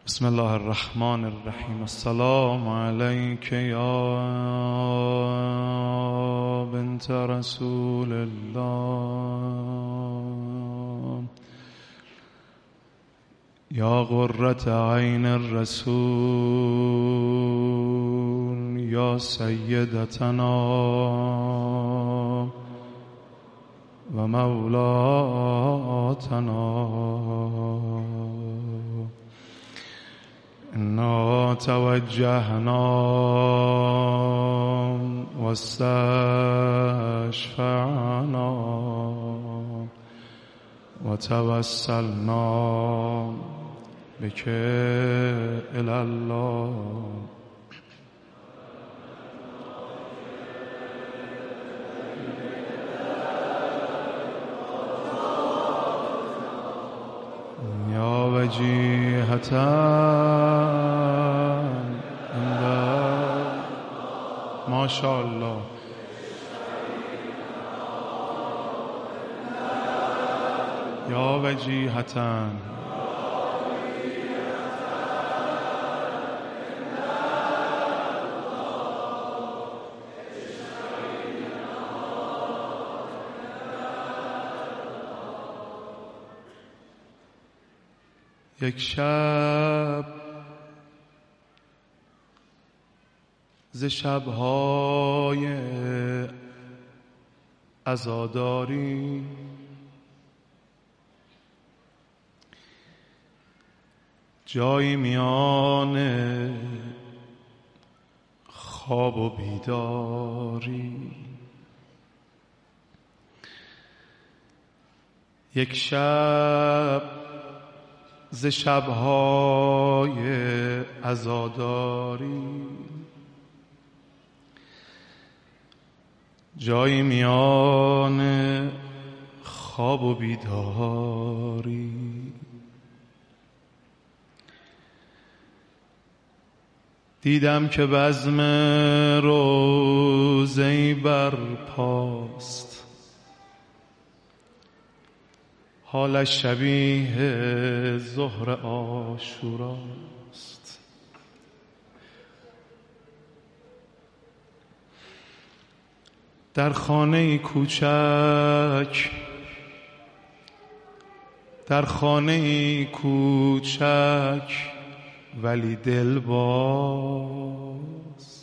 بسم الله الرحمن الرحیم. السلام علیک یا بنت رسول الله، یا قرة عین الرسول، یا سیدتنا و مولاتنا. انا توجهنا واستشفعنا وتوسلنا بك إلى الله. یا وجیهة ما شاء الله. یا وجیهة یک شب ز شب‌های عزاداری، جایی میان خواب و بیداری، یک شب ز شب‌های عزاداری، جایی میان خواب و بیداری، دیدم که بزم روضه‌ای برپاست، حالش شبیه ظهر عاشوراست. در خانه کوچک، در خانه کوچک ولی دلباز،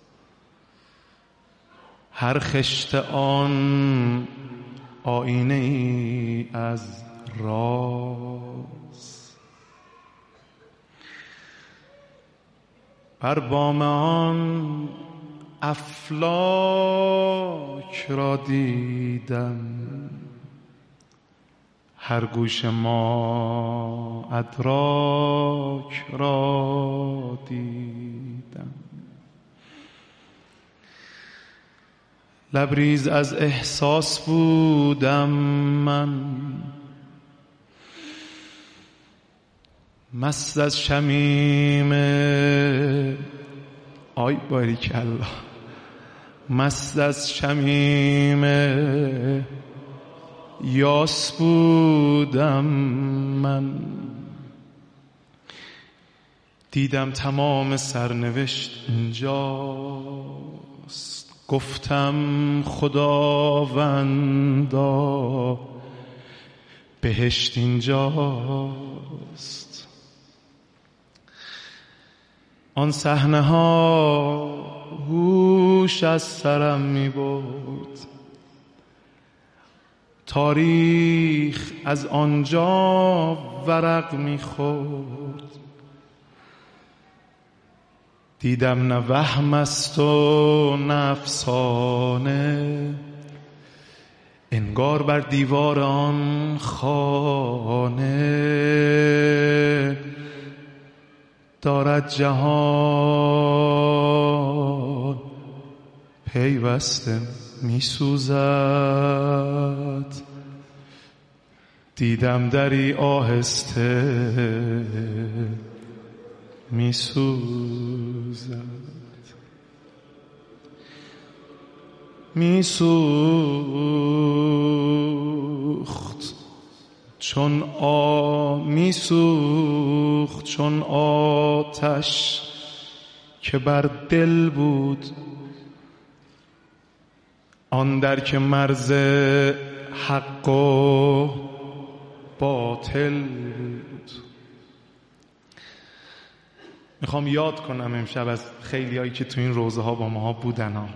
هر خشت آن آینه ای از راز، بر بام آن افلاک را دیدم، هر گوش ما ادراک را دیدم. لبریز از احساس بودم من، مست از شمیم، آی باریکالله، مست از شمیم یاس بودم من. دیدم تمام سرنوشت اینجاست، گفتم خداوندا بهشت اینجاست. آن صحنه ها هوش از سرم می برد، تاریخ از آنجا ورق می خورد. دیدم نه وهم است و نه افسانه، انگار بر دیوار آن خانه دارد جهان پیوسته می سوزد. دیدم دری آهسته می سوزد، می سوخت چون می سوخت چون آتش که بر دل بود، آن در که مرز حق و باطل بود. میخوام یاد کنم امشب از خیلی هایی که تو این روزه ها با ما بودن ها.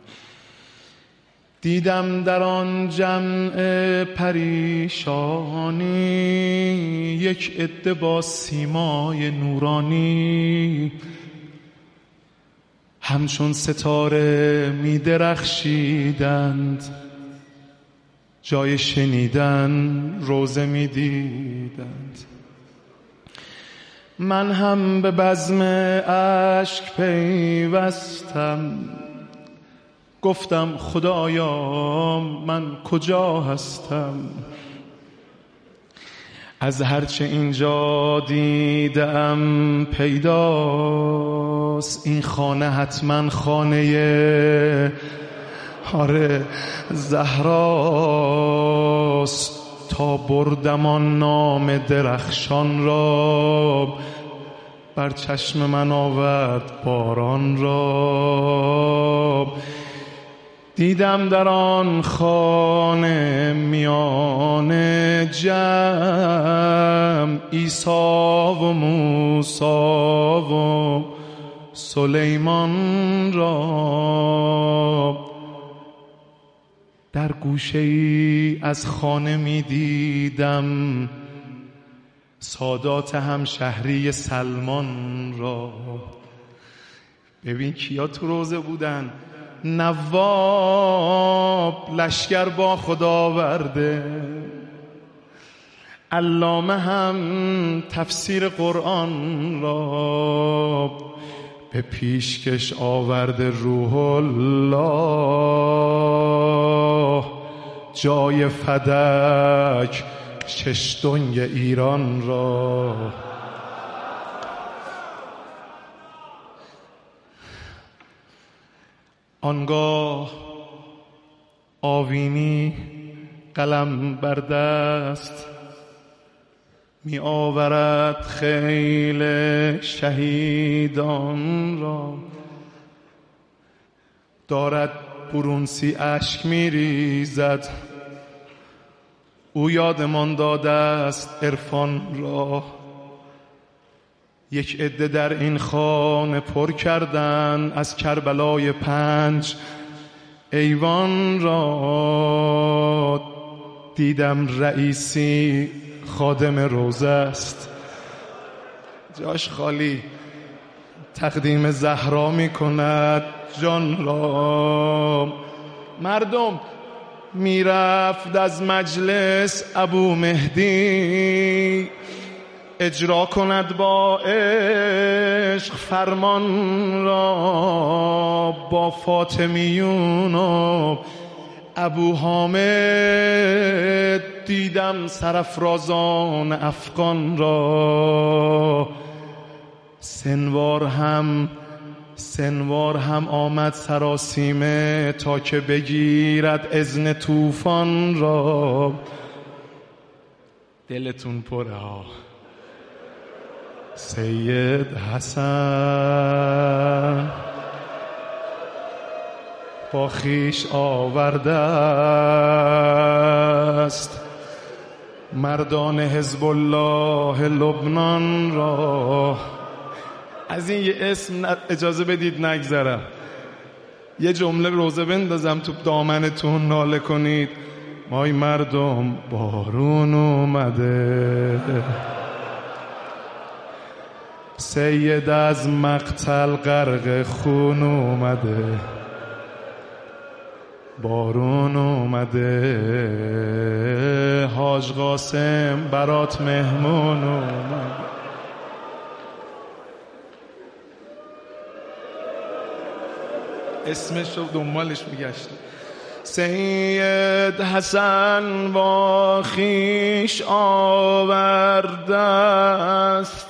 دیدم در آن جمع پریشانی یک عده با سیمای نورانی، همچون ستاره می درخشیدند، جای شنیدن روزه می دیدند. من هم به بزم اشک پیوستم، گفتم خدایا من کجا هستم؟ از هرچه اینجا دیدم پیداست، این خانه حتما خانه زهراست. تا بردم آن نام درخشان را، بر چشم من آورد باران را. دیدم در آن خانه میان جمع عیسی و موسی و سلیمان را. در گوشه ای از خانه می دیدم سادات همشهری سلمان را. ببین کیا تو روزه بودن؟ نواب لشکر با خدا آورده، علامه هم تفسیر قرآن را به پیشکش آورده. روح الله جای فدک ششتنگ ایران را. آنگاه آوینی قلم بر دست می آورد خیل شهیدان را. دارد برونسی اشک می ریزد، او یادمان داده است عرفان را. یک عده در این خانه پر کردن از کربلای 5 ایوان را. دیدم رئیسی خادم روزه است، جاش خالی، تقدیم زهرا می کند جان را. مردم میرفت از مجلس ابو مهدی، اجرا کند با عشق فرمان را. با فاطمیون و ابو حامد دیدم سرافرازان افغان را. سنوار هم آمد سراسیمه تا که بگیرد اذن طوفان را. دلتون پره ها. سید حسن با خویش آورده است مردان حزب الله لبنان را. از این یه اسم اجازه بدید نگذرم، یه جمله روزه بندازم تو دامنتون ناله کنید. مای مردم بارون اومده، سید از مقتل غرق خون اومده، بارون اومده، حاج قاسم برات مهمون اومده. اسمش رو دنبالش میگشت. سید حسن با خویش آورده است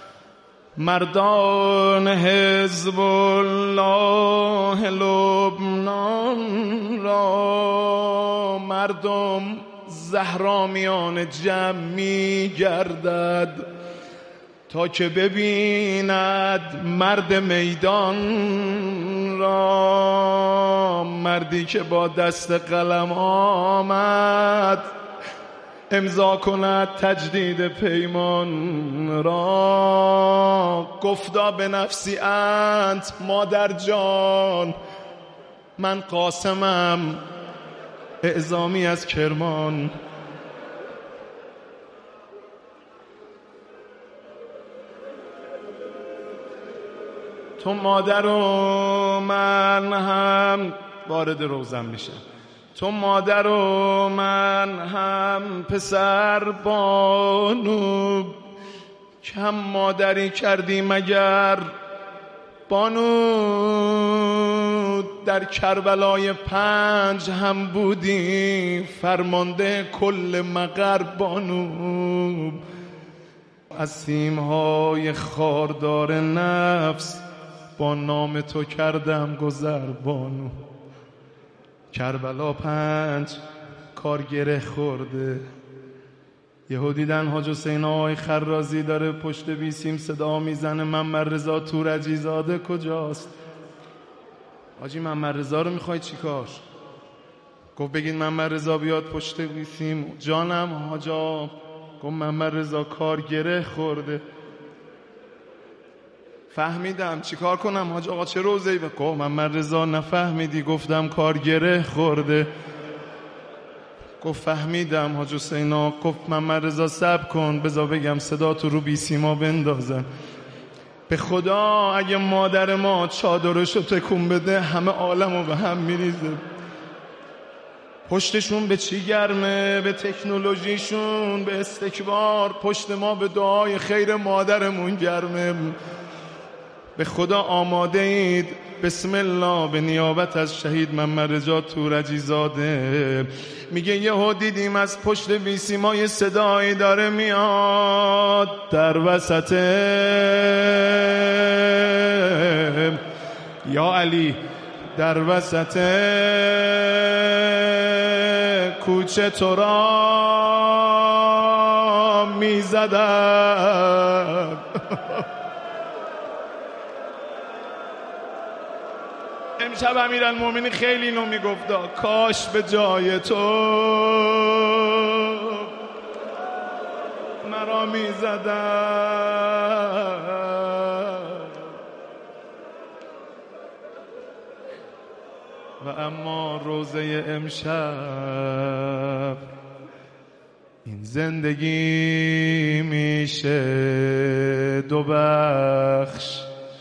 مردان حزب الله لبنان را. مردم زهرا میان جمع میگردد تا که ببیند مرد میدان را، مردی که با دست قلم آمد امضا کند تجدید پیمان را. گفتا به نفسی انت مادر جان، من قاسمم اعزامی از کرمان. تو مادر و من هم وارد روزم میشه، تو مادر و من هم پسر بانو، کم مادری کردی مگر بانو. در کربلای 5 هم بودی فرمانده کل مقر بانو. از سیمهای خاردار نفس با نام تو کردم گذر بانو. کربلا 5 کار گره خورده. یهو دیدن حاج حسین آقای خرازی داره پشت بیسیم صدا میزنه محمد رضا تورجی زاده کجاست؟ حاجی محمد رضا رو میخوای چی کار؟ گفت بگید محمد رضا بیاد پشت بیسیم. جانم حاجا. گفت محمد رضا کار گره خورده. فهمیدم چی کار کنم حاج آقا چه روزه‌ای؟ گفت محمد رضا نفهمیدی؟ گفتم کار گره خورده. گفت فهمیدم حاج حسینا. گفت محمد رضا صبر کن بذار بگم صدا تو رو بی سیما بندازن. به خدا اگه مادر ما چادرشو تکون بده همه عالمو به هم میریزه. پشتشون به چی گرمه؟ به تکنولوژیشون، به استکبار. پشت ما به دعای خیر مادرمون گرمه. به خدا آماده اید؟ بسم الله به نیابت از شهید محمد رضا تورجی زاده. میگه یهو دیدیم از پشت بیسیمای صدایی داره میاد در وسط یا علی، در وسط کوچه تو را میزدم. امشب امیرالمومنین خیلی اینو میگفتا کاش به جای تو مرا میزدم. و اما روزه امشب این زندگی میشه 2 بخش.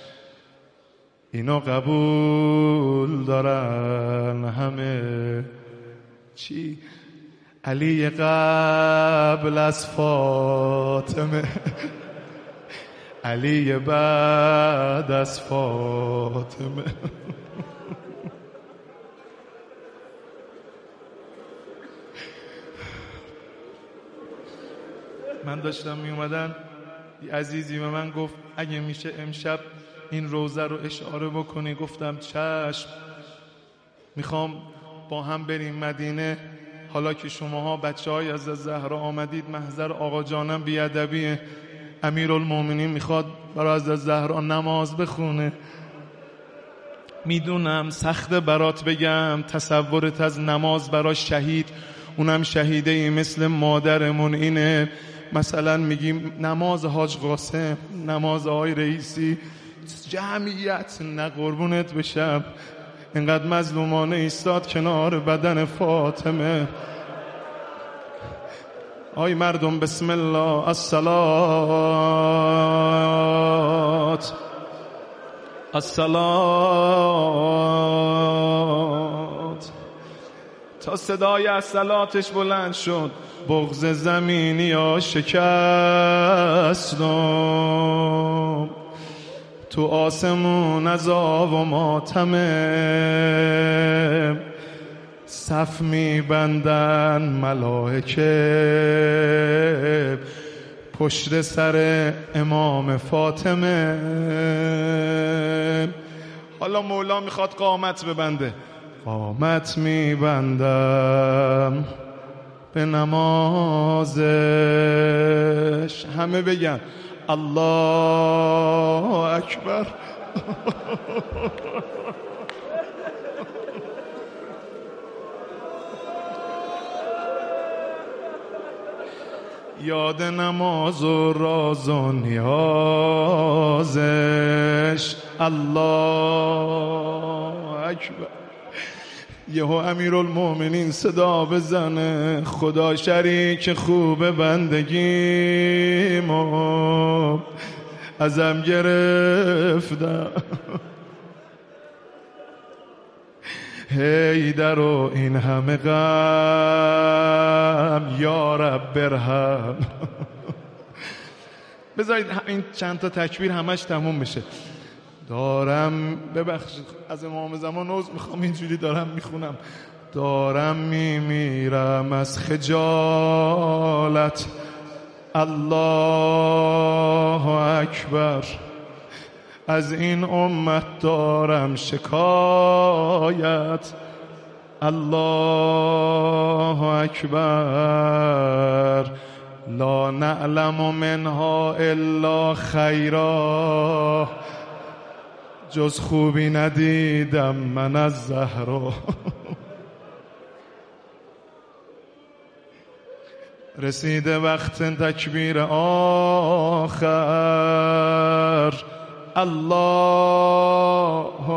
اینو قبول دارن همه. چی؟ علی قبل از فاطمه، علی بعد از فاطمه. من داشتم می اومدن یه عزیزی به من گفت اگه میشه امشب این روزه رو اشاره بکنی. گفتم چشم. میخوام با هم بریم مدینه. حالا که شماها بچه‌های از زهرا آمدید محضر آقا جانم بیادبیه. امیرالمومنین میخواد برای از زهرا نماز بخونه. میدونم سخت برات بگم تصورت از نماز برای شهید، اونم شهیده ای مثل مادرمون اینه. مثلا میگیم نماز حاج قاسم، نماز آقای رئیسی، جمعیت نه قربونت بشم اینقدر مظلومانه ایستاد کنار بدن فاطمه. آی مردم بسم الله الصلات الصلات. تا صدای الصلاتش بلند شد بغض زمینی ها شکستم. تو آسمون عذاب و ماتمه، صف میبندن ملائکه پشت سر امام فاطمه. حالا مولا میخواد قامت ببنده. قامت میبندم به نمازش. همه بگن الله اکبر. یاد نماز و راز و نیازش. الله اکبر. یهو امیرالمومنین صدا بزنه خدا شریک خوب بندگیمو ازم گرفتم. حیدر و این همه غم یا رب برهم. بذارید این چند تا تکبیر همش تموم بشه. دارم ببخشید از امام زمان عذر میخوام اینجوری دارم میخونم. دارم میمیرم از خجالت. الله اکبر. از این امت دارم شکایت. الله اکبر. لا نعلم منها الا خیرا. جز خوبی ندیدم من از زهرا. رسیده وقت تکبیر آخر. الله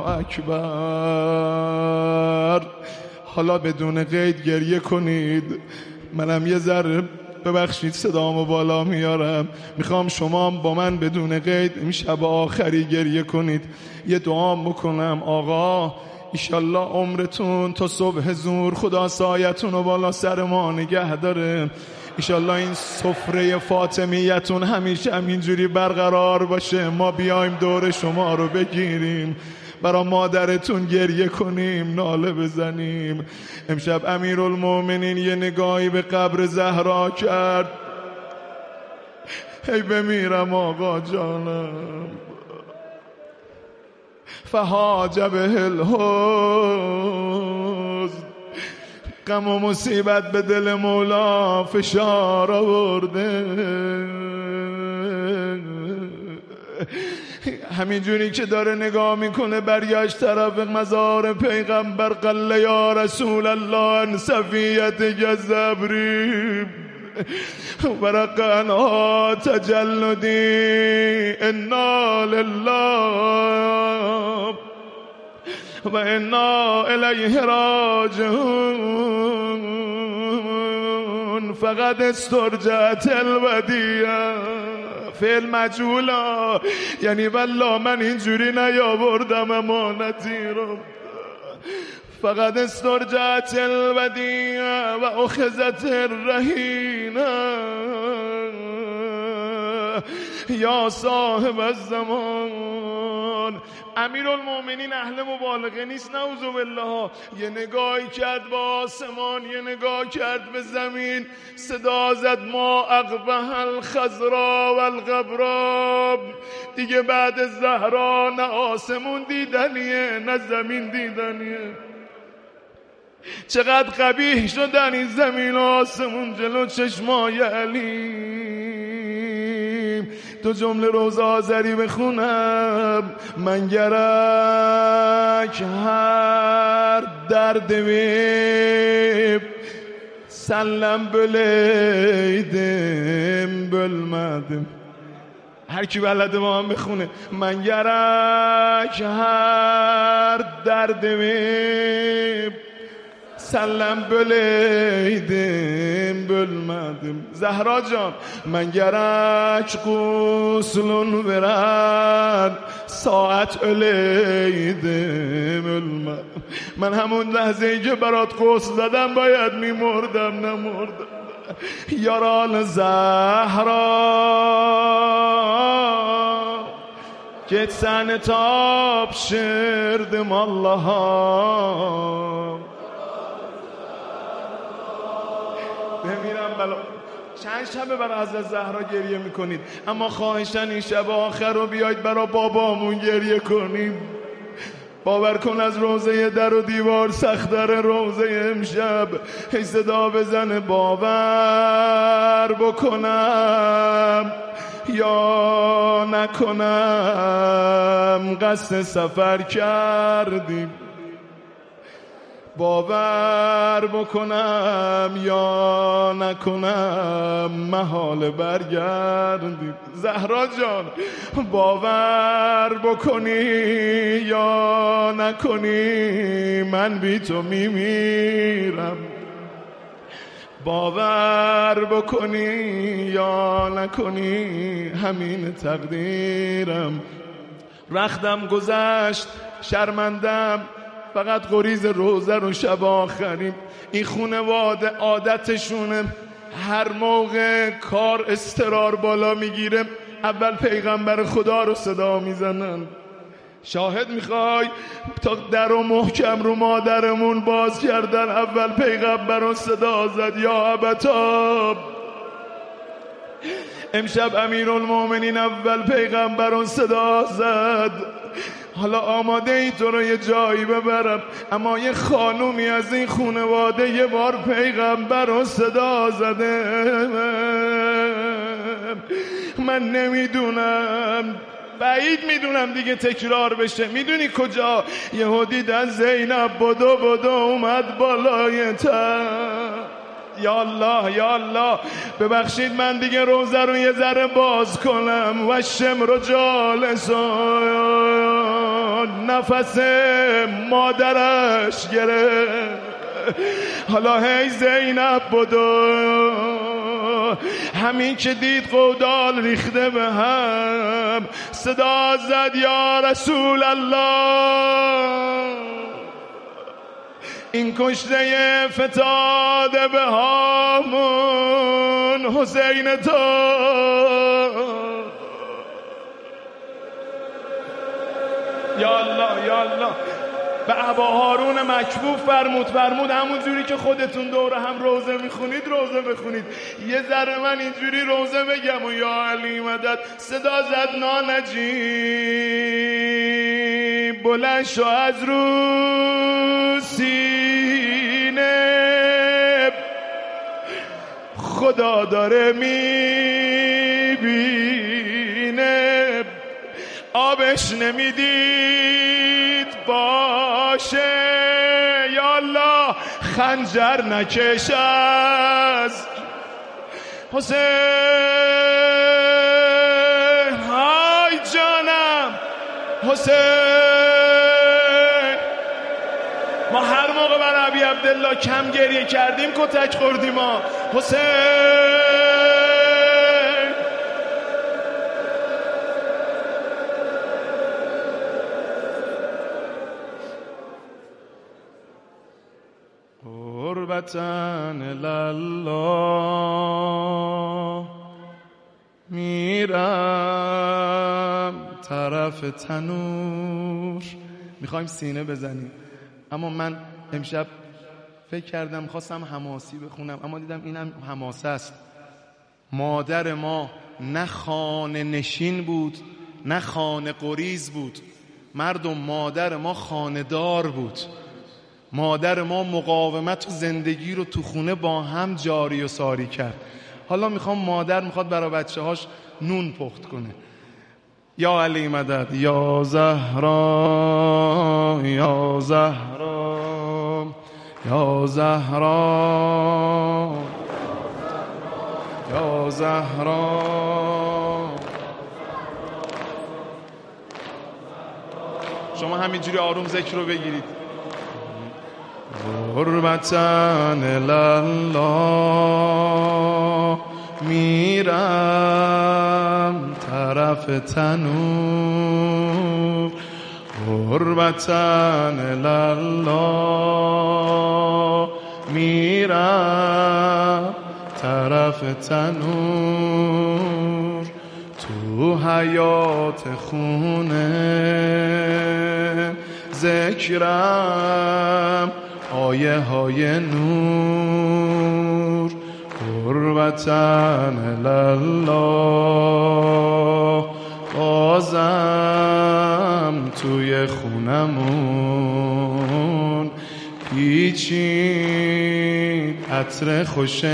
اکبر. حالا بدون قید گریه کنید. منم یه ذره ببخشید صدامو بالا میارم. میخوام شما با من بدون قید این شب آخری گریه کنید. یه دعا بکنم آقا ایشالله عمرتون تا صبح زور خدا سایتون رو بالا سر ما نگه داره. ایشالله این سفره فاطمیتون همیشه همینجوری برقرار باشه. ما بیایم دور شما رو بگیریم، برا مادرتون گریه کنیم، ناله بزنیم. امشب امیرالمومنین یه نگاهی به قبر زهرا کرد. هی بمیرم آقا جانم. فهاج به الحزن. غم و مصیبت به دل مولا فشار آورده. همینجوری که داره نگاه میکنه برگشت طرف مزار پیغمبر. قل یا رسول الله ان صفیت جزبری ورقنها تجلدی. انا لله و انا الیه راجعون. فقط استرجعت الودیعه. فعل مجهولا یعنی والله من اینجوری نیاوردم امانتی رو. فقط استرجعت الودیعه و اخذت الرهینه. یا صاحب الزمان. امیرالمومنین اهل مبالغه نیست نعوذ بالله. یه نگاهی کرد به آسمان، یه نگاه کرد به زمین، صدا زد ما اقبح الخضرا و الغبرا. دیگه بعد از زهرا نه آسمون دیدنیه نه زمین دیدنیه. چقدر قبیح شدن این زمین و آسمون جلو چشمای علی. دو جمله روز آذری بخونم. من گرک هر درد ویب سلم بلیدم بلمدم. هر کی بلده با هم بخونه. من گرک هر درد ویب سلم بلیدم بلمدم. زهرا جان من گرک قوسلون برد ساعت الیدم المدم. من همون لحظه ای که برات قوس زدم باید میمردم نمردم. یاران زهرا که سن تاب شردم الله. بمیرم بلا. چند شبه برای حضرت زهرا گریه میکنید، اما خواهشن این شب آخر رو بیاید برای بابامون گریه کنیم. باور کن از روزه در و دیوار سخت‌تر روزه امشب. ای صدا بزنه باور بکنم یا نکنم قصد سفر کردیم. باور بکنم یا نکنم محال برگردیم. زهرا جان باور بکنی یا نکنی من بی تو میمیرم. باور بکنی یا نکنی همین تقدیرم. رختم گذشت شرمندم فقط غریز روزه رو شب آخریم. این خونواده عادتشونه هر موقع کار استرار بالا میگیره اول پیغمبر خدا رو صدا میزنن. شاهد میخوای؟ تا در و محکم رو مادرمون باز کردن اول پیغمبر رو صدا زد یا ابتا. امشب امیرالمومنین اول پیغمبر رو صدا زد. حالا آماده ای تو رو یه جایی ببرم، اما یه خانومی از این خانواده یه بار پیغمبر رو صدا زده. من نمیدونم، بعید میدونم دیگه تکرار بشه. میدونی کجا؟ یهو دیدن زینب بدو اومد بالای تن. یا الله یا الله ببخشید من دیگه روزه رو یه ذره باز کنم. و شمر جالسون نفس مادرش گرفت. حالا هی زینب بدو، همین که دید قودال ریخته به هم صدا زد یا رسول الله. این کشته فتاده به هامون حسین تو. یا الله یا الله. به ابا هارون مکفوف فرمود همون جوری که خودتون دوره هم روزه میخونید روزه بخونید. یه ذره من اینجوری روزه بگم و یا علی مدد. صدا زد نانجی بلند شو از رو سینه، خدا داره میبینه. آبش نمیدید باشه یا الله خنجر نکش از حسین. های جانم حسین. ما هر موقع بر ابی عبدالله کم گریه کردیم کتک خوردیم. ما حسین قربتن الله میرم طرف تنور. میخوایم سینه بزنیم، اما من امشب فکر کردم خواستم حماسی بخونم، اما دیدم اینم حماسه است. مادر ما نه خانه نشین بود نه خانه قریز بود. مردم مادر ما خانه دار بود. مادر ما مقاومت و زندگی رو تو خونه با هم جاری و ساری کرد. حالا مادر میخواد برای بچه هاش نون پخت کنه. یا علی مدد یا زهرا یا زهرا یا زهرا یا زهرا. شما همینجوری آروم ذکر رو بگیرید. قربتن الله میرم طرف تنور. قربتن الله میرم طرف تنور. تو حیات خونه ذکرم آیه های نور. قربتن الله بازم شبم توی خونمون پیچید عطر خوش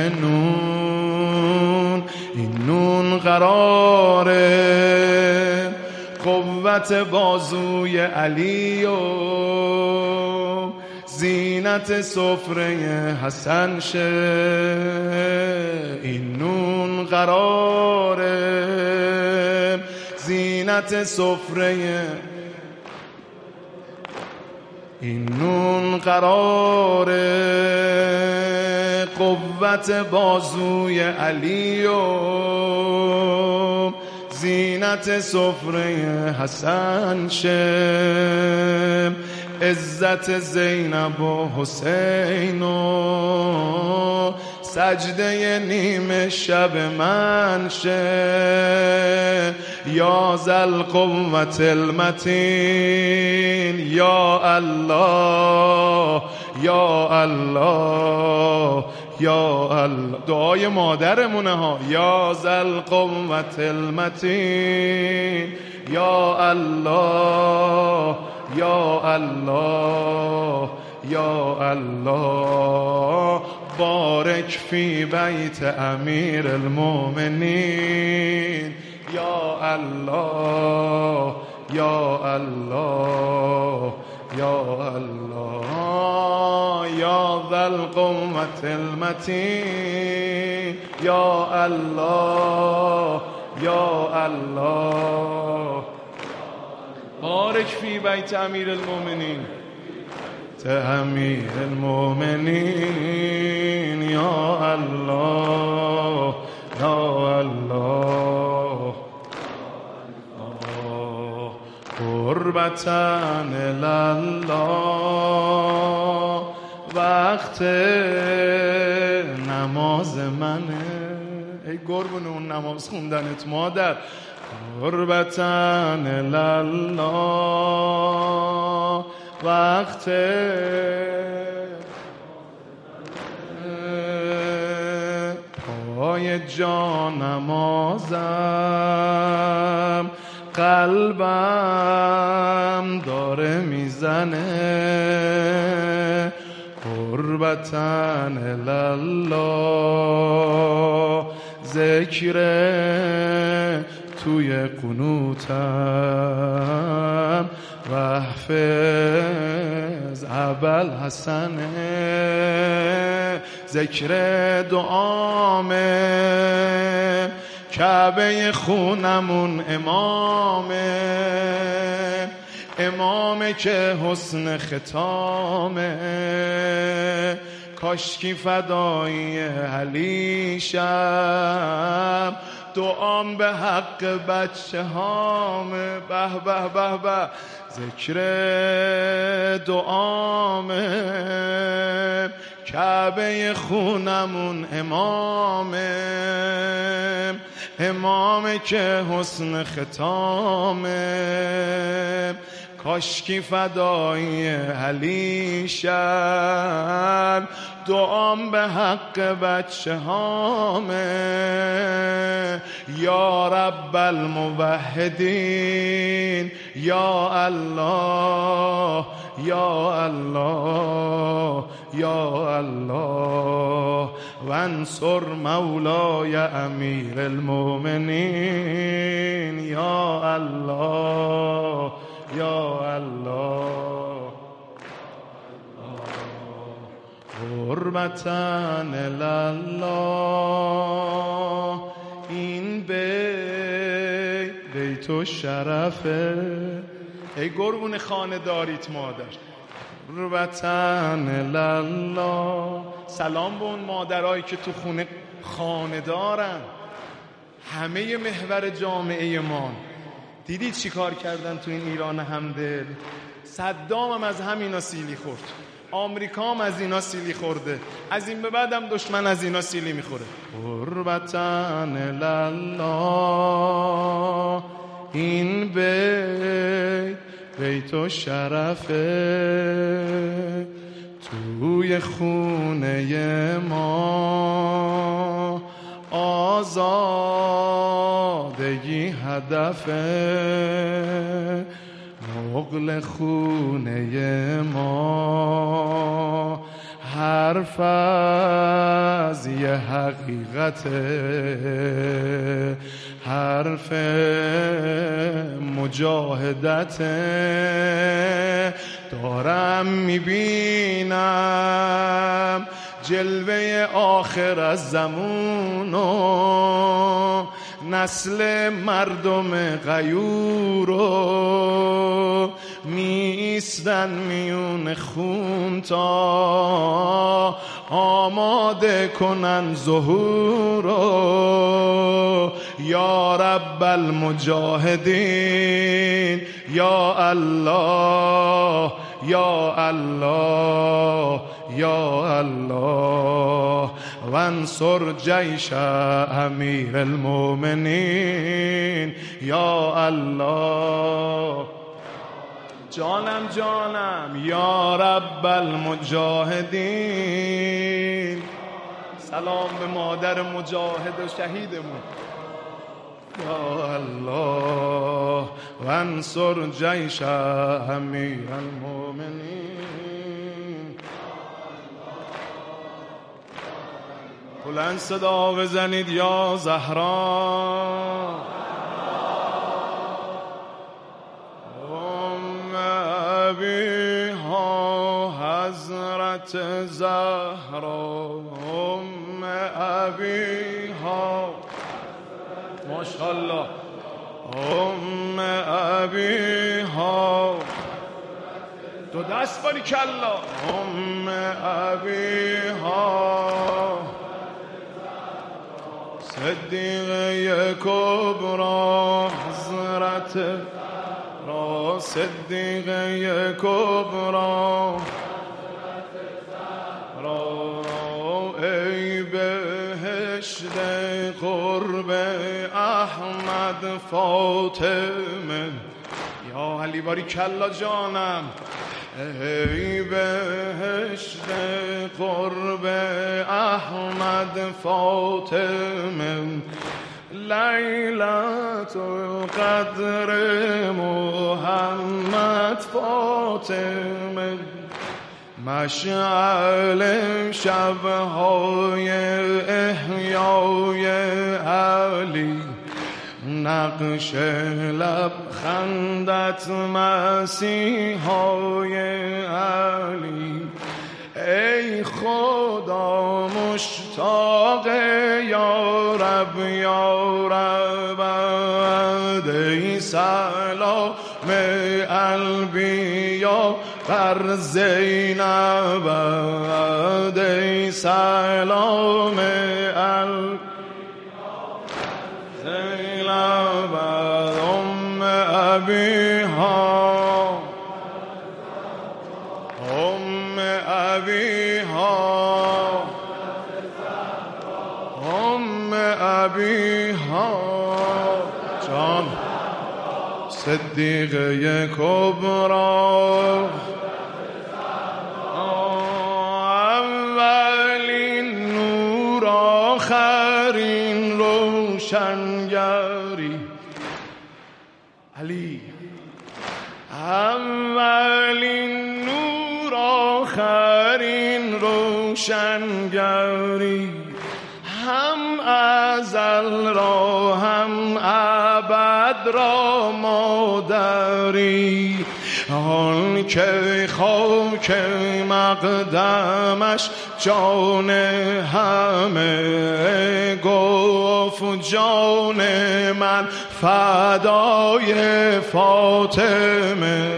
نون. این نون قراره قوت بازوی علی و زینت سفره حسن شه. این نون قراره زینت سفره، این نون قراره قوت بازوی علی و زینت سفره حسن شه. عزت زینب و حسین و سجده نیمه شب من شه. یا ذل قوت المتین یا الله یا الله یا الله. دعای مادرمونه ها. یا ذل قوت المتین یا الله یا الله یا الله. بارک فی بیت امیر المؤمنین یا الله یا الله یا الله. یا ذا القوة المتین یا الله یا الله. بارک فی بیت امیر المؤمنین امیر المؤمنین یا الله یا الله. قربتن الله وقت نماز منه. ای قربون اون نماز خوندنت مادر. قربتن الله وقت پای جا نمازم قلبم داره میزنه. قربتن الله ذکر توی قنوتم و حفظ ابل حسنه. ذکر دعامه کعبه خونمون امامه. امامه که حسن ختامه. کاشکی فدایی علیشم دعام به حق بچه هامه. به به به به. ذکر دعامه کعبه خونمون امامه. امامه که حسن ختامه. کاشکی فدایی علیشم دعام به حق بچه هامه. یا رب الموحدین یا الله یا الله یا الله. وانصر مولای امیر المؤمنین یا الله یا الله. قربتن الله این بیت و شرفه. ای قربون خانه داریت مادر. قربتن الله. سلام به اون مادرایی که تو خانه دارن. همه محور جامعه ما دیدید چی کار کردن تو این ایران همدل؟ صدام هم از همینا سیلی خورد. آمریکا هم از اینا سیلی خورده. از این به بعد هم دشمن از اینا سیلی میخوره. قربتن الله این بیت و شرفه. توی خونه ما آزادگی هدفه. نقل خونه ما حرف از یه حقیقت، حرف مجاهدت. دارم میبینم جلوه آخر از زمونو، نسل مردم غیورو میستن میون خون تا آماده کنن ظهورو. یا رب المجاهدین، یا الله یا الله یا الله، وانصر جیش امیر المؤمنین یا الله. جانم جانم یا رب المجاهدین. سلام به مادر مجاهد و شهیدمون. یا الله وانصر جیش امیر المؤمنین. بلند صدا بزنید یا زهرا. حضرت زهرا ام ابیها، ماشاءالله ام ابیها، دو دست باری کلا. ام ابیها صدیقه کبرا، حضرت را صدیقه کبرا را، ای بهشت قرب احمد فاطمه. یا علی باری کلا جانم. ای بهشت قرب احمد فاطمه، لیلت قدر محمد فاطمه، مشعل شبهای احیای علی، نقش لبخندت مسیحای علی. ای خدا مشتاق یا رب یا رب، ای سلام الانبیا بر زینب، ای سلام الانبیا زینب ام ابیها، ام ابیها، ام ابیها. جان صدیقه کبرا، اولین نور آخرین روشنگری. علی اولین نور آخرین روشنگری، هم ازل را هم ابد را مادری. آن که خاک مقدمش جان همه، گفت جان من فدای فاطمه،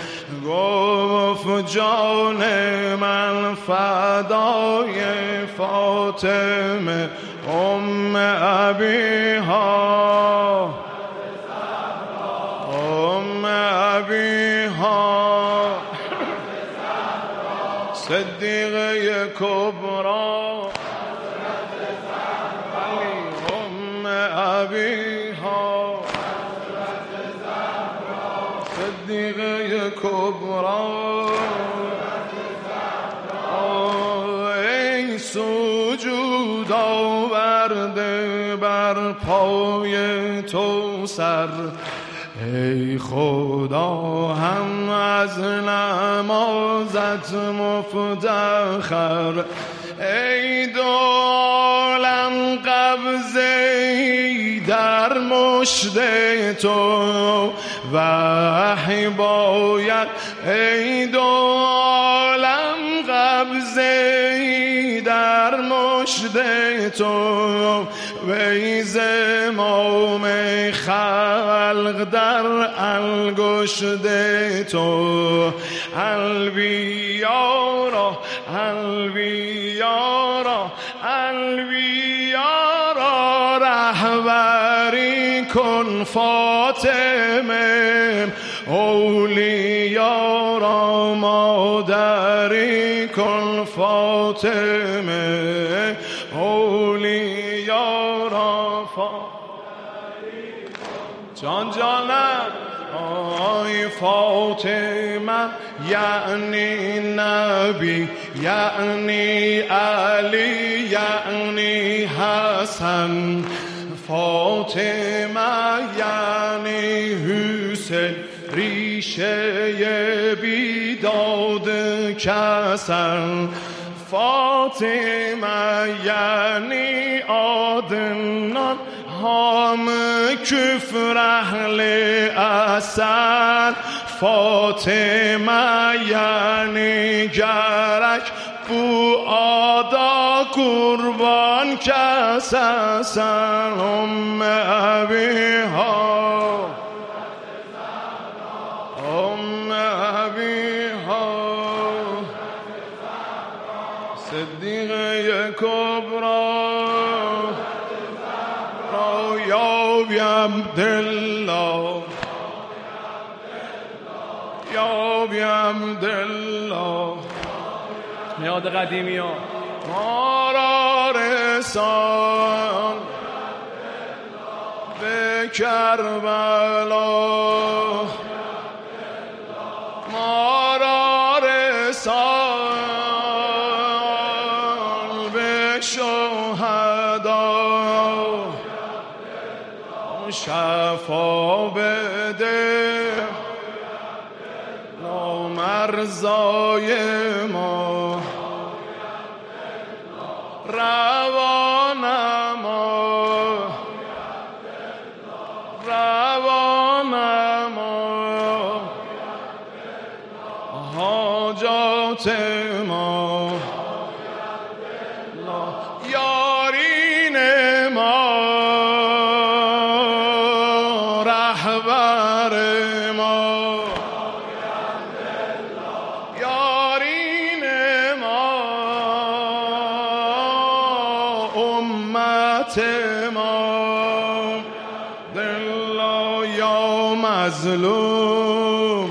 گفت جان من فدای فاطمه. ام ابیها، ام ابیها صدیقه کبرا، ام ابیها صدیقه کبرا. ای سجود آورده بر پای تو سر، ای خدا هم از نمازت مفتخر، ای دو عالم قبضه در مشت تو وحی باید، ای دو عالم قبضه در مشت تو وی زمام خلق در انگشت تو. البیارا البیارا البیارا رهبری کن فاطمه، اولیارا مادری کن فاطمه، اولیارا فادری کن. جان جانم آی فاطمه یعنی نبی، یعنی علی، یعنی حسن. فاطمه یعنی حسین، ریشه بیداد کسن. فاطمه یعنی آدنان، هم کفر اهل اصل. فاطمه یعنی گرک بو آدا قربان کسن. ام ابیها ام ابیها صدیقه کبرا یا بی عبدالله یا بی عبدالله. یاد قدیمی ها ما را رسان به کربلا، ما را رسان به شهدا، شفا بده نامرزای ما، روانما روانما حاجات ما، یارین ما، رهبر ما، یارین ما، امت ما. دلا یا مظلوم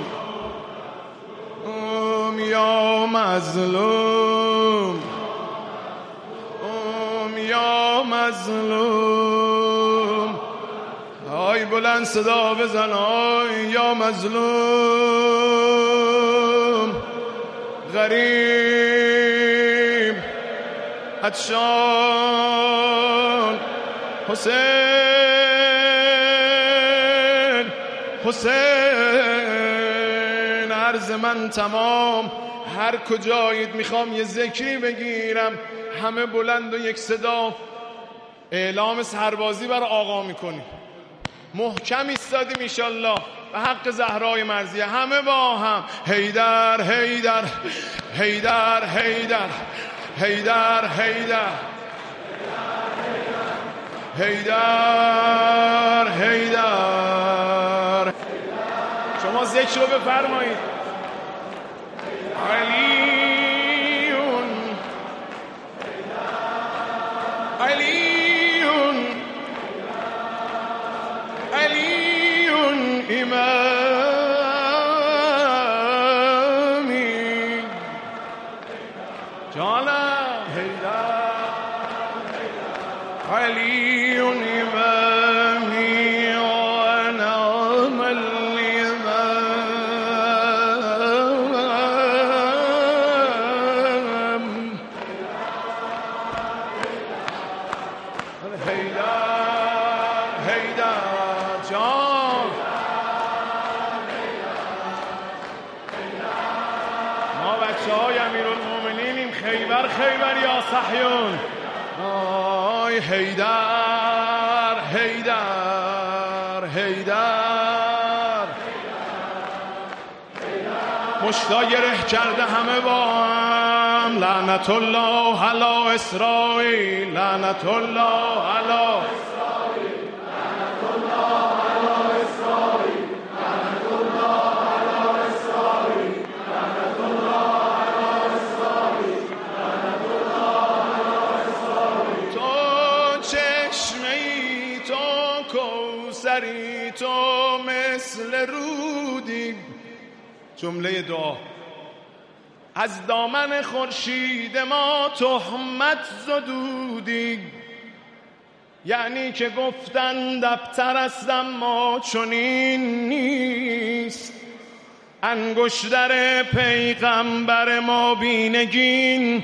یا مظلوم یا مظلوم. آی بلند صدا بزن آی یا مظلوم. غریب عطشان حسین حسین. عرض من تمام. هر کجایید میخوام یه ذکری بگیرم، همه بلند و یک صدا اعلام سربازی بر آقا میکنیم. محکم ایستادیم انشالله به حق زهرای مرضیه. همه با هم حیدر حیدر حیدر حیدر حیدر حیدر حیدر حیدر. شما ذکر رو بفرمایید. علیون علیون علیون امامی. جانم حیدر علیون امامی و نام الامام. بچه های امیرالمومنینیم خیبر خیبر یا صهیون آی حیدر حیدر حیدر مشتا گره کرده همه با هم لعنت الله علی اسرائیل لعنت الله علی تو مثل رودی. جمله دعا: از دامن خورشید ما تهمت زدودی، یعنی که گفتند ابتر است اما چنین نیست، انگشتر پیغمبر ما بینگین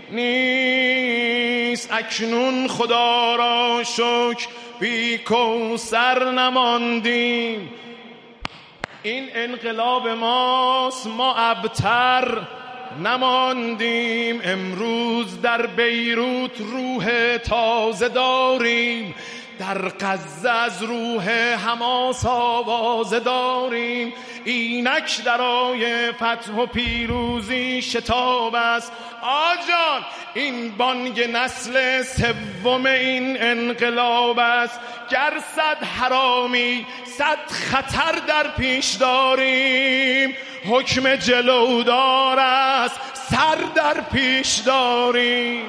نیست. اکنون خدا را شکر بی کوثر نماندیم، این انقلاب ماست، ما ابتر نماندیم. امروز در بیروت روح تازه داریم، در غزه از روح حماس آوازه داریم. اینک درای فتح و پیروزی شتاب است. آجان این بانگ نسل سوم این انقلاب است. گر صد حرامی صد خطر در پیش داریم، حکم جلودار است سر در پیش داریم.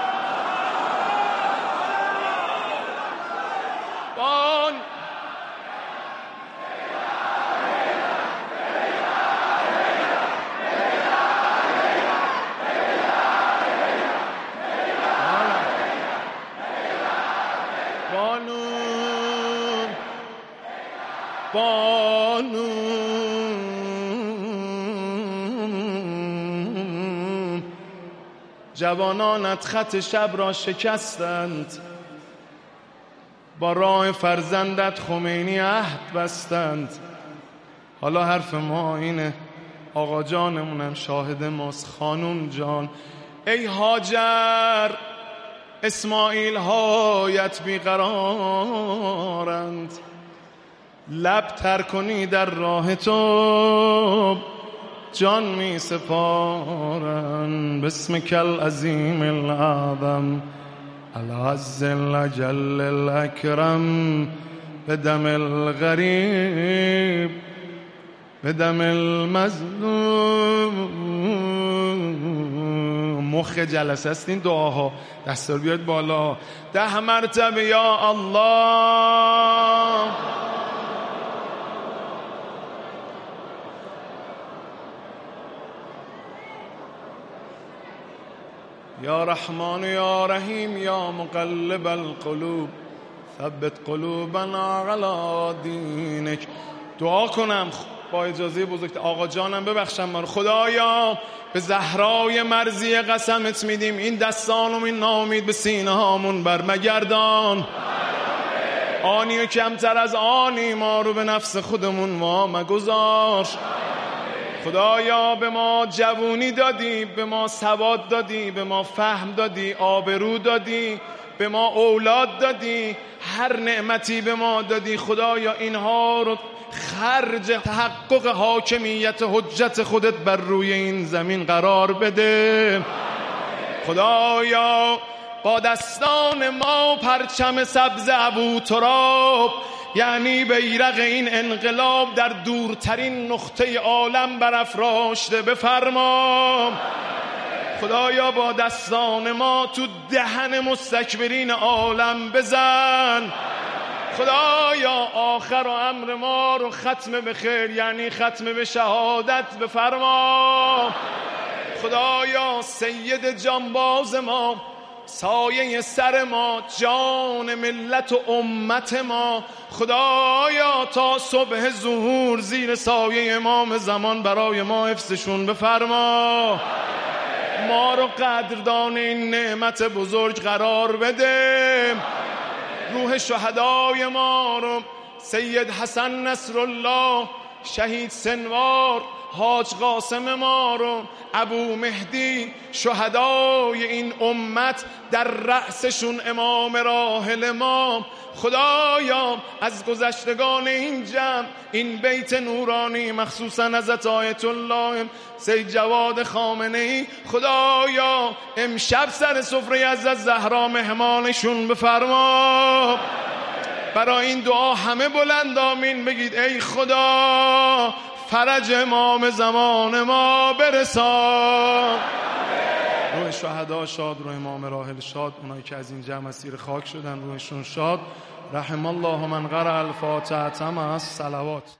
بانو جوانانت خط شب را شکستند، با راه فرزندت خمینی عهد بستند. حالا حرف ما اینه، آقا جانمونم شاهد ماست. خانم جان ای هاجر، اسماعیل هایت بیقرارند، لب تر کنی در راه تو جان می سپارن. بسمک العظیم الاعظم العز الاجل الاکرم بدم الغریب بدم المظلوم. مخ جلسه است این دعاها. دستار بیاد بالا. 10 مرتبه یا الله. یا رحمان یا رحیم یا مقلب القلوب ثبت قلوبنا علی دینک. دعا کنم با اجازه بزرگت آقا جانم ببخشم ما رو. خدایا به زهرای مرضی قسمت میدیم این دستان و این ناامید به سینه هامون برمگردان. آنی و کمتر از آنی ما رو به نفس خودمون وا مگذار. خدایا به ما جوونی دادی، به ما سواد دادی، به ما فهم دادی، آبرو دادی، به ما اولاد دادی، هر نعمتی به ما دادی. خدایا اینها رو خرج تحقق حاکمیت حجت خودت بر روی این زمین قرار بده. خدایا با دستان ما پرچم سبز ابوتراب، یعنی بیرق این انقلاب، در دورترین نقطه عالم برافراشته بفرما. خدایا با دستان ما تو دهن مستکبرین عالم بزن. خدایا آخر و امر ما رو ختم به خیر، یعنی ختم به شهادت بفرما. خدایا سید جانباز ما، سایه سر ما، جان ملت و امت ما، خدایا تا صبح ظهور زیر سایه امام زمان برای ما حفظشون بفرما. ما رو قدردان این نعمت بزرگ قرار بده. روح شهدای ما رو، سید حسن نصرالله، شهید سنوار، حاج قاسم ما رو، ابو مهدی، شهدای این امت در رأسشون امام راحل ما. خدایا از گذشتگان این جمع، این بیت نورانی، مخصوصا حضرت آیت الله سید جواد خامنه‌ای، خدایا امشب سر سفره حضرت زهرا مهمانشون بفرما. برای این دعا همه بلند آمین بگید ای خدا فرج امام زمان ما برسان. روح شهدا شاد، روح امام راحل شاد، اونایی که از این جمع اسیر خاک شدن روحشون شاد. رحم الله من قرأ الفاتحه مع الصلوات.